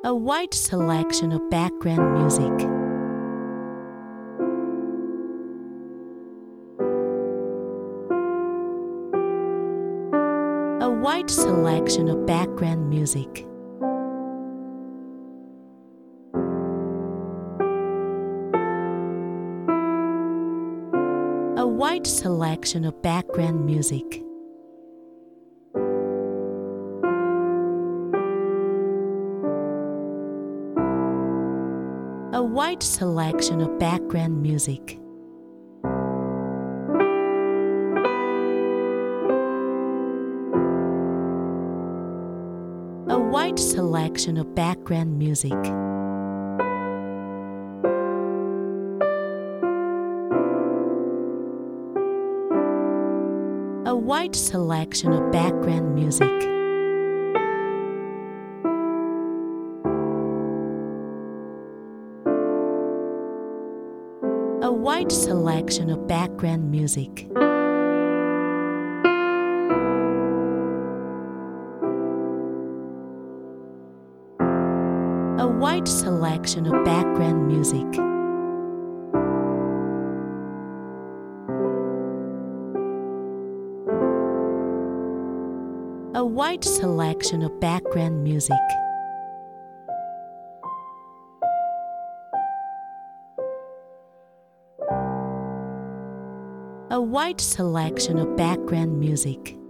A wide selection of background music. A wide selection of background music. A wide selection of background music. A wide selection of background music. A wide selection of background music. A wide selection of background music. A wide selection of background music. A wide selection of background music. A wide selection of background music. A wide selection of background music.